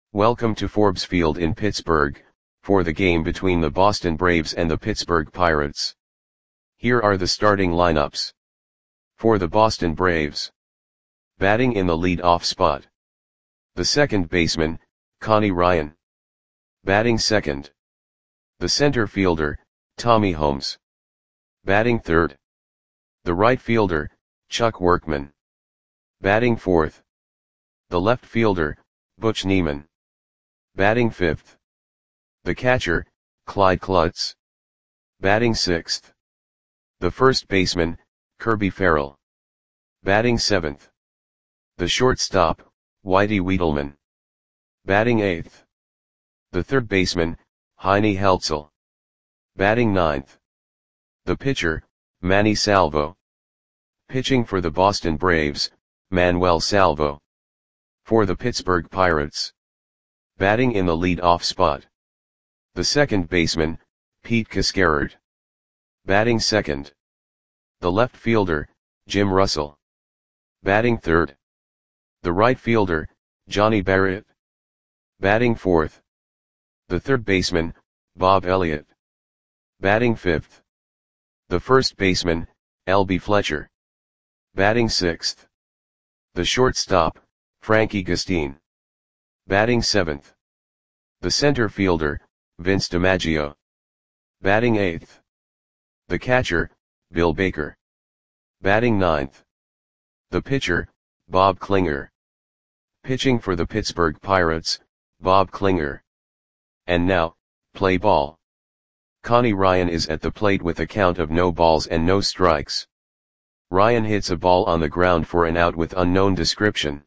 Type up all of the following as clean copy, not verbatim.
Welcome to Forbes Field in Pittsburgh, for the game between the Boston Braves and the Pittsburgh Pirates. Here are the starting lineups. For the Boston Braves. Batting in the lead-off spot. The second baseman, Connie Ryan. Batting second. The center fielder, Tommy Holmes. Batting third. The right fielder, Chuck Workman. Batting fourth. The left fielder, Butch Niemann. Batting fifth. The catcher, Clyde Klutz. Batting sixth. The first baseman, Kirby Farrell. Batting seventh. The shortstop, Whitey Wiedelman. Batting eighth. The third baseman, Heine Heltzel. Batting ninth. The pitcher, Manny Salvo. Pitching for the Boston Braves, Manuel Salvo. For the Pittsburgh Pirates. Batting in the lead-off spot. The second baseman, Pete Cascarard. Batting second. The left fielder, Jim Russell. Batting third. The right fielder, Johnny Barrett. Batting fourth. The third baseman, Bob Elliott. Batting fifth. The first baseman, L.B. Fletcher. Batting sixth. The shortstop, Frankie Gastine. Batting seventh. The center fielder, Vince DiMaggio. Batting eighth. The catcher, Bill Baker. Batting ninth. The pitcher, Bob Klinger. Pitching for the Pittsburgh Pirates, Bob Klinger. And now, play ball. Connie Ryan is at the plate with a count of no balls and no strikes. Ryan hits a ball on the ground for an out with unknown description.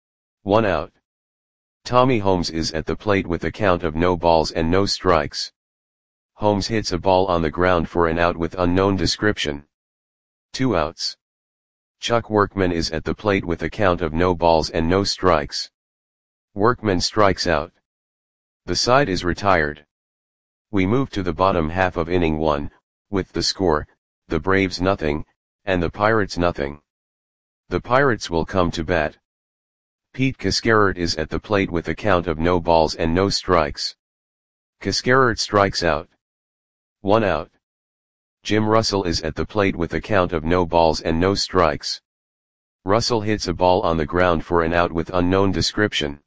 1 out. Tommy Holmes is at the plate with a count of no balls and no strikes. Holmes hits a ball on the ground for an out with unknown description. 2 outs. Chuck Workman is at the plate with a count of no balls and no strikes. Workman strikes out. The side is retired. We move to the bottom half of inning 1, with the score, the Braves nothing, and the Pirates nothing. The Pirates will come to bat. Pete Cascarard is at the plate with a count of no balls and no strikes. Cascarard strikes out. 1 out. Jim Russell is at the plate with a count of no balls and no strikes. Russell hits a ball on the ground for an out with unknown description.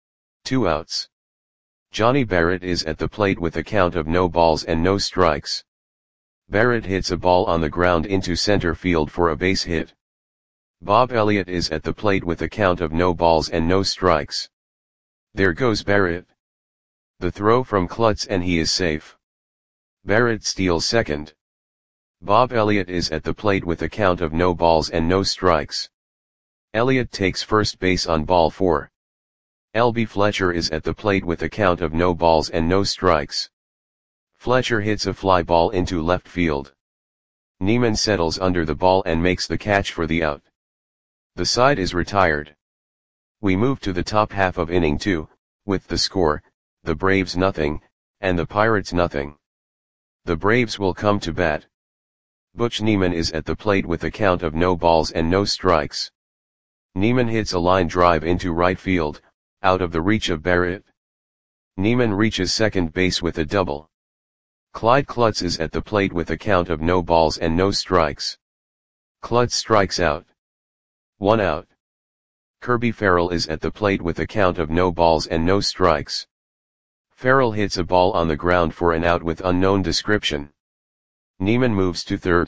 2 outs. Johnny Barrett is at the plate with a count of no balls and no strikes. Barrett hits a ball on the ground into center field for a base hit. Bob Elliott is at the plate with a count of no balls and no strikes. There goes Barrett. The throw from Klutz and he is safe. Barrett steals second. Bob Elliott is at the plate with a count of no balls and no strikes. Elliott takes first base on ball 4. L.B. Fletcher is at the plate with a count of no balls and no strikes. Fletcher hits a fly ball into left field. Niemann settles under the ball and makes the catch for the out. The side is retired. We move to the top half of inning 2, with the score, the Braves nothing, and the Pirates nothing. The Braves will come to bat. Butch Niemann is at the plate with a count of no balls and no strikes. Niemann hits a line drive into right field, out of the reach of Barrett. Niemann reaches second base with a double. Clyde Klutz is at the plate with a count of no balls and no strikes. Klutz strikes out. 1 out. Kirby Farrell is at the plate with a count of no balls and no strikes. Farrell hits a ball on the ground for an out with unknown description. Niemann moves to third.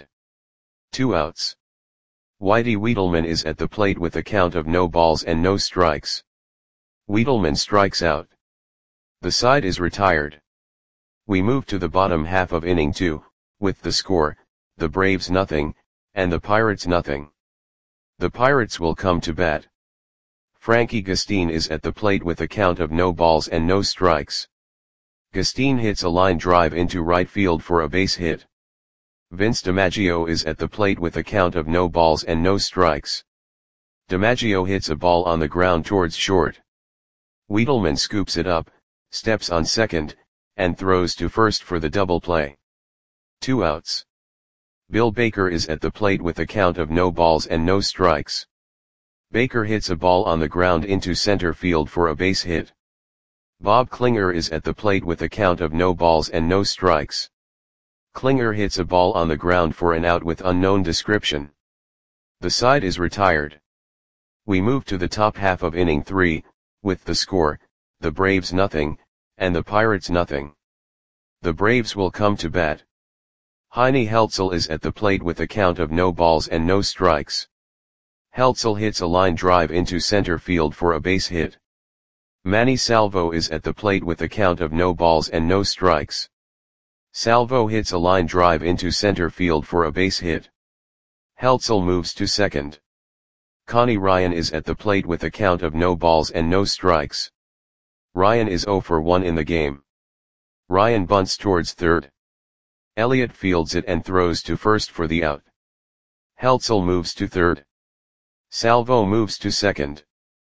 2 outs. Whitey Wiedelman is at the plate with a count of no balls and no strikes. Wiedelman strikes out. The side is retired. We move to the bottom half of inning 2, with the score, the Braves nothing, and the Pirates nothing. The Pirates will come to bat. Frankie Gastine is at the plate with a count of no balls and no strikes. Gastine hits a line drive into right field for a base hit. Vince DiMaggio is at the plate with a count of no balls and no strikes. DiMaggio hits a ball on the ground towards short. Wiedelman scoops it up, steps on second, and throws to first for the double play. 2 outs. Bill Baker is at the plate with a count of no balls and no strikes. Baker hits a ball on the ground into center field for a base hit. Bob Klinger is at the plate with a count of no balls and no strikes. Klinger hits a ball on the ground for an out with unknown description. The side is retired. We move to the top half of inning 3, with the score, the Braves nothing, and the Pirates nothing. The Braves will come to bat. Heine Heltzel is at the plate with a count of no balls and no strikes. Heltzel hits a line drive into center field for a base hit. Manny Salvo is at the plate with a count of no balls and no strikes. Salvo hits a line drive into center field for a base hit. Heltzel moves to second. Connie Ryan is at the plate with a count of no balls and no strikes. Ryan is 0 for 1 in the game. Ryan bunts towards third. Elliott fields it and throws to first for the out. Heltzel moves to third. Salvo moves to second.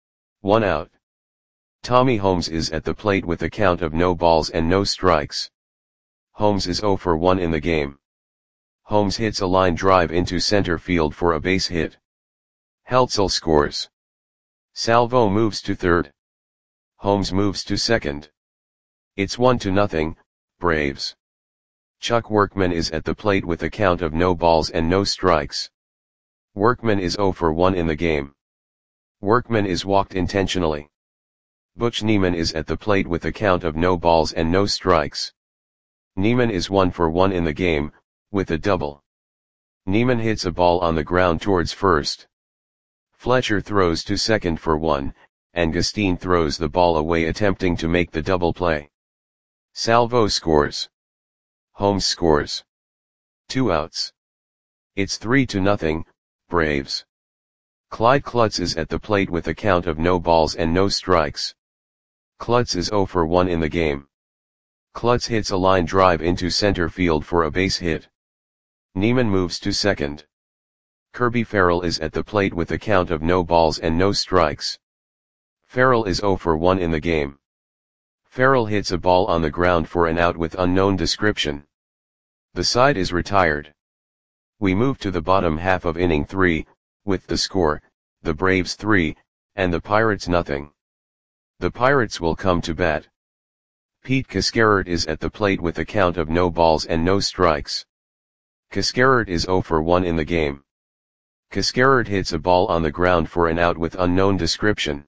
1 out. Tommy Holmes is at the plate with a count of no balls and no strikes. Holmes is 0 for 1 in the game. Holmes hits a line drive into center field for a base hit. Heltzel scores. Salvo moves to third. Holmes moves to second. It's 1-0, Braves. Chuck Workman is at the plate with a count of no balls and no strikes. Workman is 0 for 1 in the game. Workman is walked intentionally. Butch Niemann is at the plate with a count of no balls and no strikes. Niemann is 1 for 1 in the game, with a double. Niemann hits a ball on the ground towards first. Fletcher throws to second for 1, and Gustine throws the ball away attempting to make the double play. Salvo scores. Holmes scores. 2 outs. It's 3-0, Braves. Clyde Klutz is at the plate with a count of no balls and no strikes. Klutz is 0 for 1 in the game. Klutz hits a line drive into center field for a base hit. Niemann moves to second. Kirby Farrell is at the plate with a count of no balls and no strikes. Farrell is 0 for 1 in the game. Farrell hits a ball on the ground for an out with unknown description. The side is retired. We move to the bottom half of inning 3, with the score, the Braves 3, and the Pirates nothing. The Pirates will come to bat. Pete Cascarert is at the plate with a count of no balls and no strikes. Cascarert is 0 for 1 in the game. Cascarert hits a ball on the ground for an out with unknown description.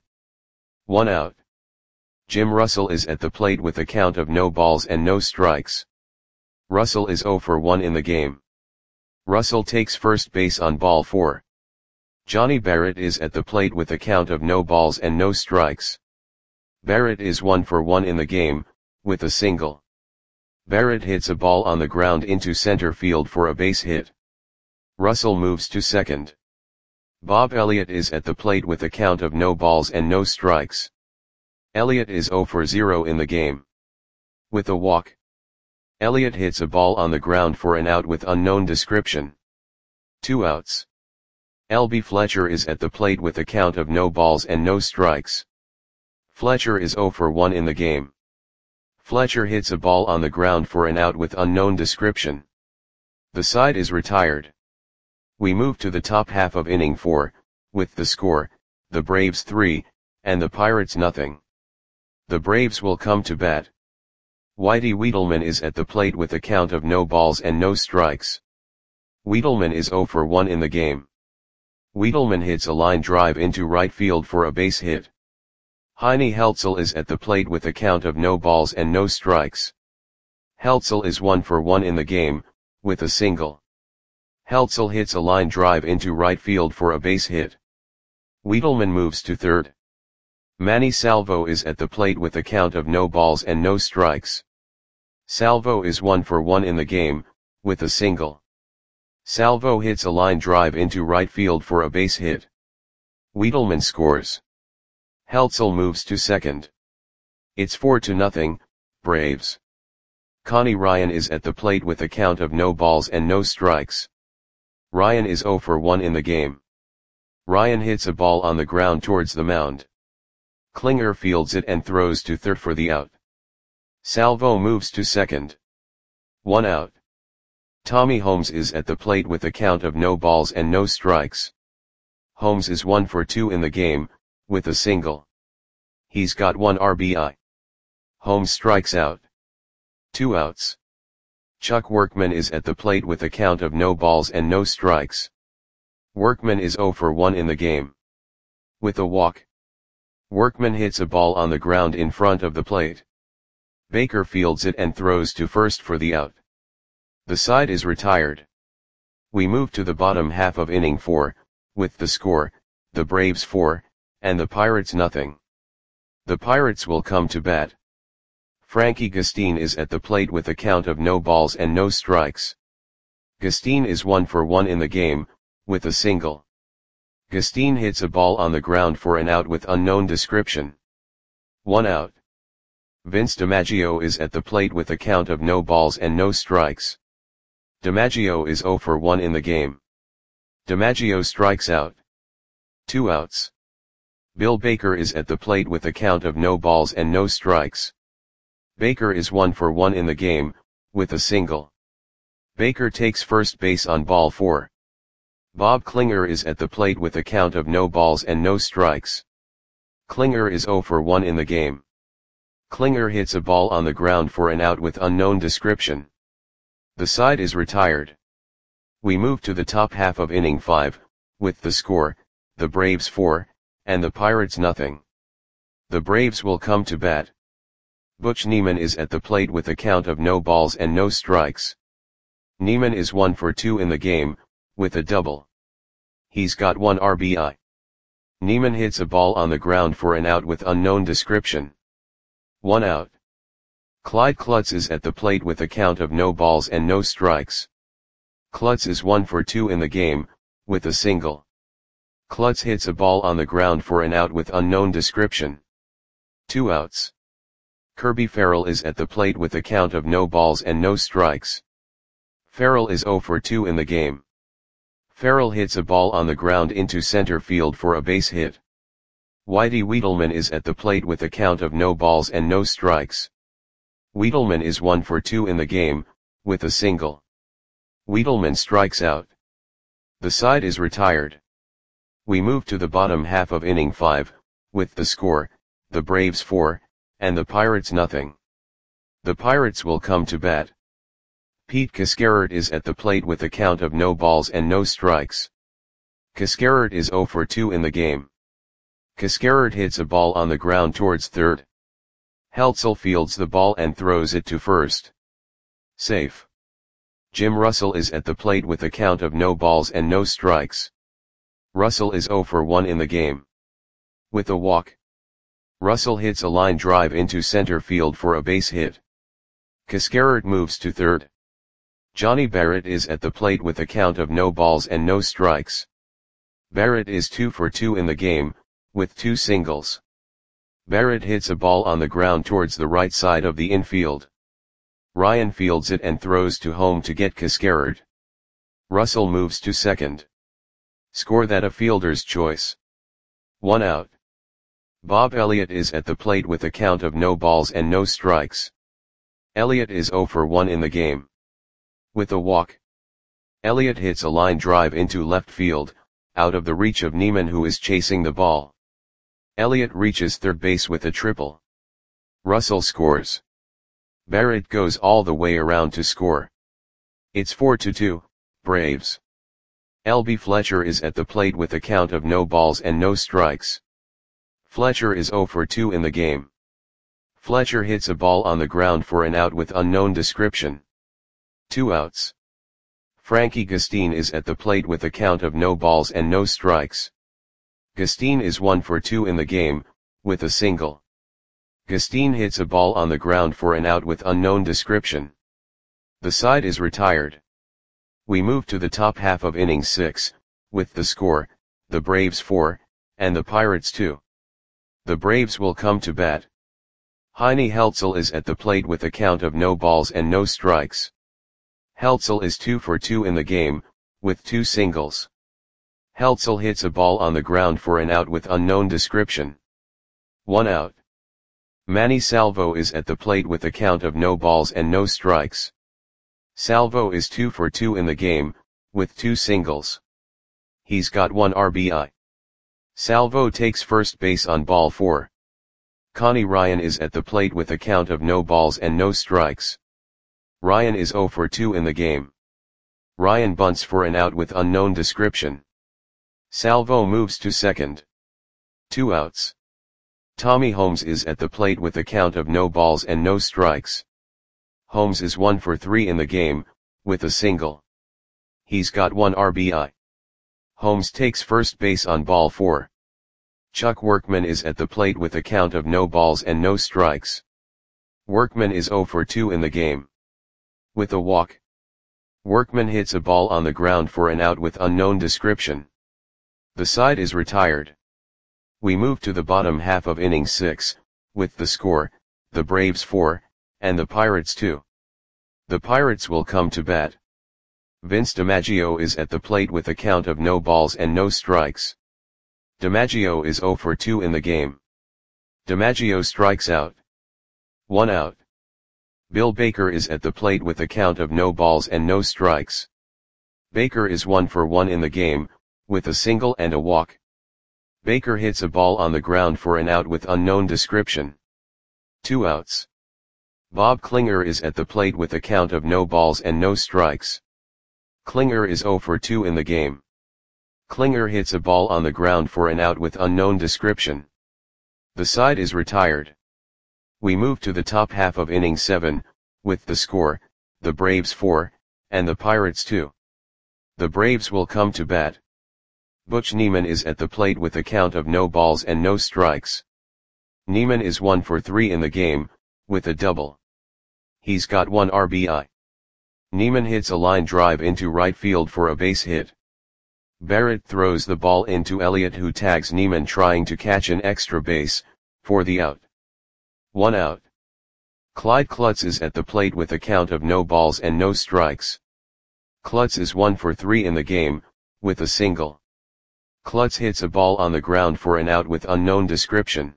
1 out. Jim Russell is at the plate with a count of no balls and no strikes. Russell is 0 for 1 in the game. Russell takes first base on ball 4. Johnny Barrett is at the plate with a count of no balls and no strikes. Barrett is 1 for 1 in the game, with a single. Barrett hits a ball on the ground into center field for a base hit. Russell moves to second. Bob Elliott is at the plate with a count of no balls and no strikes. Elliott is 0 for 0 in the game. With a walk. Elliott hits a ball on the ground for an out with unknown description. 2 outs. L.B. Fletcher is at the plate with a count of no balls and no strikes. Fletcher is 0 for 1 in the game. Fletcher hits a ball on the ground for an out with unknown description. The side is retired. We move to the top half of inning 4, with the score, the Braves 3, and the Pirates nothing. The Braves will come to bat. Whitey Wiedelman is at the plate with a count of no balls and no strikes. Wiedelman is 0 for 1 in the game. Wiedelman hits a line drive into right field for a base hit. Heine Heltzel is at the plate with a count of no balls and no strikes. Heltzel is 1 for 1 in the game, with a single. Heltzel hits a line drive into right field for a base hit. Wiedelman moves to third. Manny Salvo is at the plate with a count of no balls and no strikes. Salvo is 1 for 1 in the game, with a single. Salvo hits a line drive into right field for a base hit. Wiedelman scores. Heltzel moves to second. It's 4-0, Braves. Connie Ryan is at the plate with a count of no balls and no strikes. Ryan is 0 for 1 in the game. Ryan hits a ball on the ground towards the mound. Klinger fields it and throws to third for the out. Salvo moves to second. 1 out. Tommy Holmes is at the plate with a count of no balls and no strikes. Holmes is 1 for 2 in the game, with a single. He's got 1 RBI. Holmes strikes out. 2 outs. Chuck Workman is at the plate with a count of no balls and no strikes. Workman is 0 for 1 in the game. With a walk. Workman hits a ball on the ground in front of the plate. Baker fields it and throws to first for the out. The side is retired. We move to the bottom half of inning 4, with the score, the Braves 4, and the Pirates nothing. The Pirates will come to bat. Frankie Gustin is at the plate with a count of no balls and no strikes. Gustin is 1 for 1 in the game, with a single. Gustin hits a ball on the ground for an out with unknown description. 1 out. Vince DiMaggio is at the plate with a count of no balls and no strikes. DiMaggio is 0 for 1 in the game. DiMaggio strikes out. 2 outs. Bill Baker is at the plate with a count of no balls and no strikes. Baker is 1 for 1 in the game, with a single. Baker takes first base on ball 4. Bob Klinger is at the plate with a count of no balls and no strikes. Klinger is 0 for 1 in the game. Klinger hits a ball on the ground for an out with unknown description. The side is retired. We move to the top half of inning 5, with the score, the Braves 4, and the Pirates nothing. The Braves will come to bat. Butch Niemann is at the plate with a count of no balls and no strikes. Niemann is 1 for 2 in the game, with a double. He's got 1 RBI. Niemann hits a ball on the ground for an out with unknown description. 1 out. Clyde Klutz is at the plate with a count of no balls and no strikes. Klutz is 1 for 2 in the game, with a single. Klutz hits a ball on the ground for an out with unknown description. 2 outs. Kirby Farrell is at the plate with a count of no balls and no strikes. Farrell is 0 for 2 in the game. Farrell hits a ball on the ground into center field for a base hit. Whitey Wiedelman is at the plate with a count of no balls and no strikes. Wiedelman is 1 for 2 in the game, with a single. Wiedelman strikes out. The side is retired. We move to the bottom half of inning 5, with the score, the Braves 4, and the Pirates nothing. The Pirates will come to bat. Pete Cascarert is at the plate with a count of no balls and no strikes. Cascarert is 0 for 2 in the game. Cascarert hits a ball on the ground towards third. Heltzel fields the ball and throws it to first. Safe. Jim Russell is at the plate with a count of no balls and no strikes. Russell is 0 for 1 in the game. With a walk. Russell hits a line drive into center field for a base hit. Cascarert moves to third. Johnny Barrett is at the plate with a count of no balls and no strikes. Barrett is 2 for 2 in the game, with 2 singles. Barrett hits a ball on the ground towards the right side of the infield. Ryan fields it and throws to home to get Cascarert. Russell moves to second. Score that a fielder's choice. 1 out. Bob Elliott is at the plate with a count of no balls and no strikes. Elliott is 0 for 1 in the game. With a walk. Elliott hits a line drive into left field, out of the reach of Niemann who is chasing the ball. Elliott reaches third base with a triple. Russell scores. Barrett goes all the way around to score. It's 4-2, Braves. L.B. Fletcher is at the plate with a count of no balls and no strikes. Fletcher is 0 for 2 in the game. Fletcher hits a ball on the ground for an out with unknown description. 2 outs. Frankie Gustin is at the plate with a count of no balls and no strikes. Gustin is 1 for 2 in the game, with a single. Gustin hits a ball on the ground for an out with unknown description. The side is retired. We move to the top half of inning 6, with the score, the Braves 4, and the Pirates 2. The Braves will come to bat. Heine Heltzel is at the plate with a count of no balls and no strikes. Heltzel is 2 for 2 in the game, with 2 singles. Heltzel hits a ball on the ground for an out with unknown description. 1 out. Manny Salvo is at the plate with a count of no balls and no strikes. Salvo is 2 for 2 in the game, with 2 singles. He's got 1 RBI. Salvo takes first base on ball 4. Connie Ryan is at the plate with a count of no balls and no strikes. Ryan is 0 for 2 in the game. Ryan bunts for an out with unknown description. Salvo moves to second. 2 outs. Tommy Holmes is at the plate with a count of no balls and no strikes. Holmes is 1 for 3 in the game, with a single. He's got 1 RBI. Holmes takes first base on ball 4. Chuck Workman is at the plate with a count of no balls and no strikes. Workman is 0 for 2 in the game. With a walk. Workman hits a ball on the ground for an out with unknown description. The side is retired. We move to the bottom half of inning 6, with the score, the Braves 4, and the Pirates 2. The Pirates will come to bat. Vince DiMaggio is at the plate with a count of no balls and no strikes. DiMaggio is 0 for 2 in the game. DiMaggio strikes out. 1 out. Bill Baker is at the plate with a count of no balls and no strikes. Baker is 1 for 1 in the game, with a single and a walk. Baker hits a ball on the ground for an out with unknown description. 2 outs. Bob Klinger is at the plate with a count of no balls and no strikes. Klinger is 0 for 2 in the game. Klinger hits a ball on the ground for an out with unknown description. The side is retired. We move to the top half of inning 7, with the score, the Braves 4, and the Pirates 2. The Braves will come to bat. Butch Niemann is at the plate with a count of no balls and no strikes. Niemann is 1 for 3 in the game, with a double. He's got 1 RBI. Niemann hits a line drive into right field for a base hit. Barrett throws the ball into Elliott, who tags Niemann trying to catch an extra base, for the out. 1 out. Clyde Klutz is at the plate with a count of no balls and no strikes. Klutz is 1 for 3 in the game, with a single. Klutz hits a ball on the ground for an out with unknown description.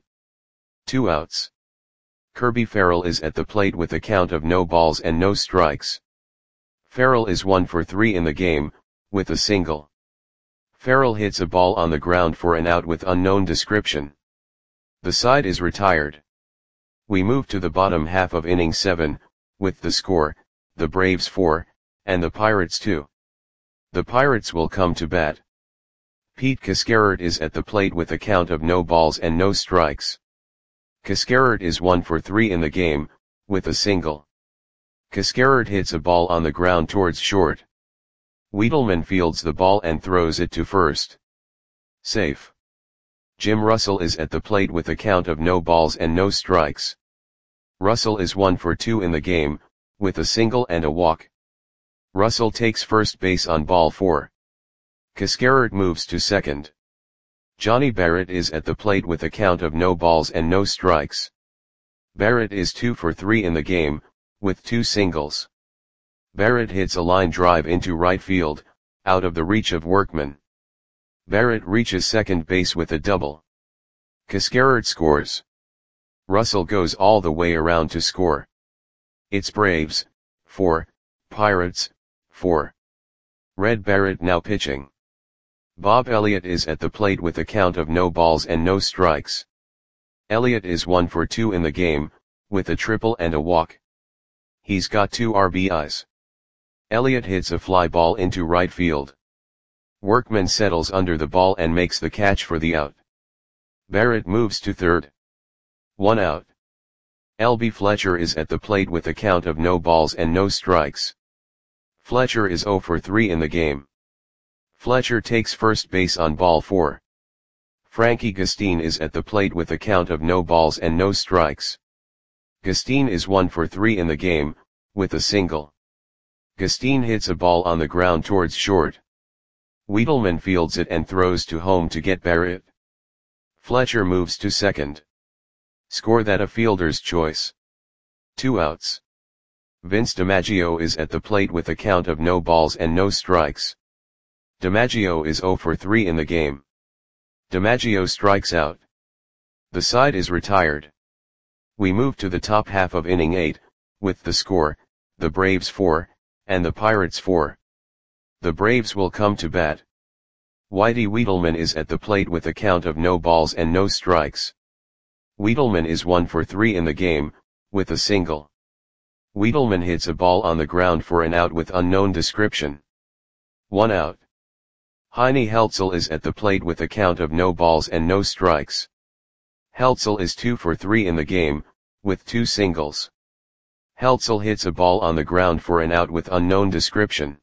2 outs. Kirby Farrell is at the plate with a count of no balls and no strikes. Farrell is 1 for 3 in the game, with a single. Farrell hits a ball on the ground for an out with unknown description. The side is retired. We move to the bottom half of inning 7, with the score, the Braves 4, and the Pirates 2. The Pirates will come to bat. Pete Cascarert is at the plate with a count of no balls and no strikes. Cascarert is 1 for 3 in the game, with a single. Cascarert hits a ball on the ground towards short. Wiedelman fields the ball and throws it to first. Safe. Jim Russell is at the plate with a count of no balls and no strikes. Russell is 1 for 2 in the game, with a single and a walk. Russell takes first base on ball 4. Cascarert moves to second. Johnny Barrett is at the plate with a count of no balls and no strikes. Barrett is 2 for 3 in the game, with 2 singles. Barrett hits a line drive into right field, out of the reach of Workman. Barrett reaches second base with a double. Cascarert scores. Russell goes all the way around to score. It's Braves 4, Pirates 4. Red Barrett now pitching. Bob Elliott is at the plate with a count of no balls and no strikes. Elliott is 1 for 2 in the game, with a triple and a walk. He's got 2 RBIs. Elliott hits a fly ball into right field. Workman settles under the ball and makes the catch for the out. Barrett moves to third. 1 out. L.B. Fletcher is at the plate with a count of no balls and no strikes. Fletcher is 0 for 3 in the game. Fletcher takes first base on ball 4. Frankie Gustine is at the plate with a count of no balls and no strikes. Gustine is 1 for 3 in the game, with a single. Gustine hits a ball on the ground towards short. Wiedelman fields it and throws to home to get Barrett. Fletcher moves to second. Score that a fielder's choice. 2 outs. Vince DiMaggio is at the plate with a count of no balls and no strikes. DiMaggio is 0 for 3 in the game. DiMaggio strikes out. The side is retired. We move to the top half of inning 8, with the score, the Braves 4, and the Pirates 4. The Braves will come to bat. Whitey Wiedelman is at the plate with a count of no balls and no strikes. Wiedelman is 1 for 3 in the game, with a single. Wiedelman hits a ball on the ground for an out with unknown description. 1 out. Heine Heltzel is at the plate with a count of no balls and no strikes. Heltzel is 2 for 3 in the game, with 2 singles. Heltzel hits a ball on the ground for an out with unknown description.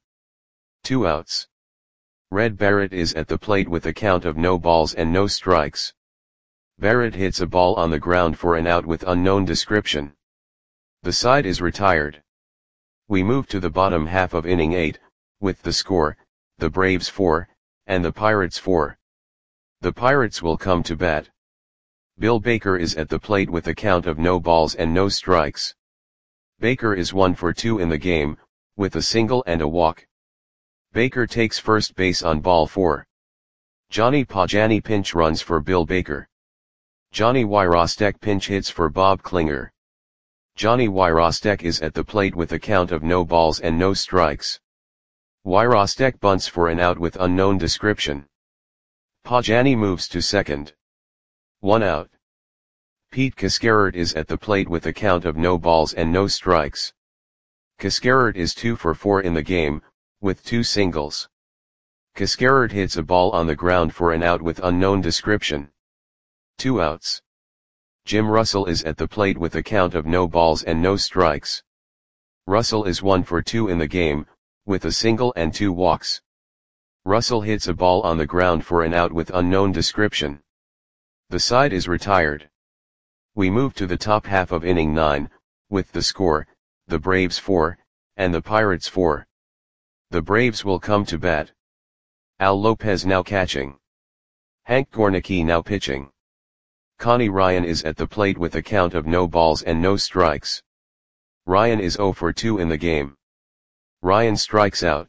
2 outs. Red Barrett is at the plate with a count of no balls and no strikes. Barrett hits a ball on the ground for an out with unknown description. The side is retired. We move to the bottom half of inning 8, with the score, the Braves 4, and the Pirates 4. The Pirates will come to bat. Bill Baker is at the plate with a count of no balls and no strikes. Baker is 1 for 2 in the game, with a single and a walk. Baker takes first base on ball 4. Johnny Pajani pinch runs for Bill Baker. Johnny Wyrostek pinch hits for Bob Klinger. Johnny Wyrostek is at the plate with a count of no balls and no strikes. Wyrostek bunts for an out with unknown description. Pajani moves to second. 1 out. Pete Cascarert is at the plate with a count of no balls and no strikes. Cascarert is 2 for 4 in the game, with 2 singles. Cascarert hits a ball on the ground for an out with unknown description. 2 outs. Jim Russell is at the plate with a count of no balls and no strikes. Russell is 1 for 2 in the game, with a single and 2 walks. Russell hits a ball on the ground for an out with unknown description. The side is retired. We move to the top half of inning 9, with the score, the Braves 4, and the Pirates 4. The Braves will come to bat. Al Lopez now catching. Hank Gornicki now pitching. Connie Ryan is at the plate with a count of no balls and no strikes. Ryan is 0 for 2 in the game. Ryan strikes out.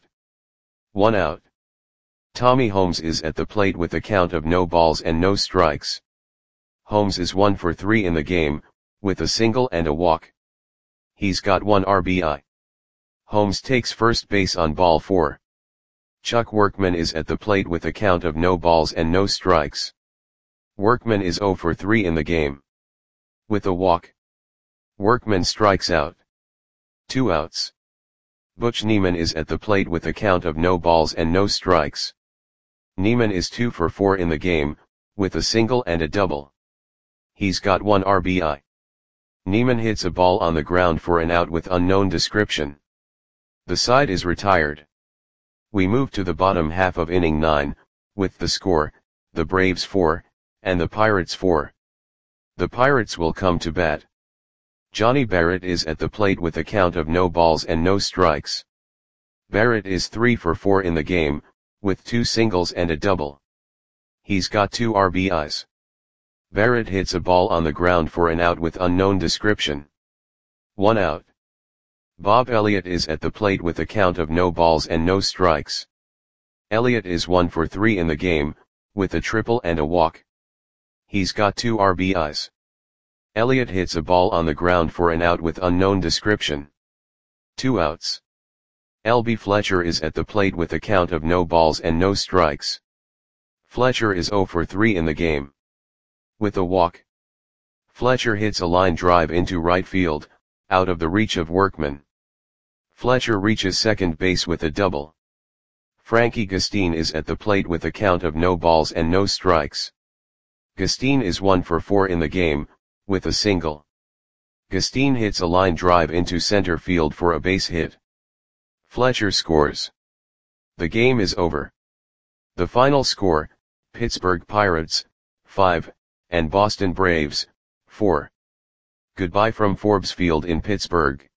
1 out. Tommy Holmes is at the plate with a count of no balls and no strikes. Holmes is 1 for 3 in the game, with a single and a walk. He's got 1 RBI. Holmes takes first base on ball 4. Chuck Workman is at the plate with a count of no balls and no strikes. Workman is 0 for 3 in the game. With a walk. Workman strikes out. 2 outs. Butch Neiman is at the plate with a count of no balls and no strikes. Neiman is 2 for 4 in the game, with a single and a double. He's got 1 RBI. Neiman hits a ball on the ground for an out with unknown description. The side is retired. We move to the bottom half of inning 9, with the score, the Braves 4, and the Pirates 4. The Pirates will come to bat. Johnny Barrett is at the plate with a count of no balls and no strikes. Barrett is 3 for 4 in the game, with 2 singles and a double. He's got 2 RBIs. Barrett hits a ball on the ground for an out with unknown description. 1 out. Bob Elliott is at the plate with a count of no balls and no strikes. Elliott is 1 for 3 in the game, with a triple and a walk. He's got 2 RBIs. Elliott hits a ball on the ground for an out with unknown description. 2 outs. L.B. Fletcher is at the plate with a count of no balls and no strikes. Fletcher is 0 for 3 in the game. With a walk. Fletcher hits a line drive into right field, out of the reach of Workman. Fletcher reaches second base with a double. Frankie Gustin is at the plate with a count of no balls and no strikes. Gustin is 1 for 4 in the game, with a single. Gustin hits a line drive into center field for a base hit. Fletcher scores. The game is over. The final score, Pittsburgh Pirates, 5, and Boston Braves, 4. Goodbye from Forbes Field in Pittsburgh.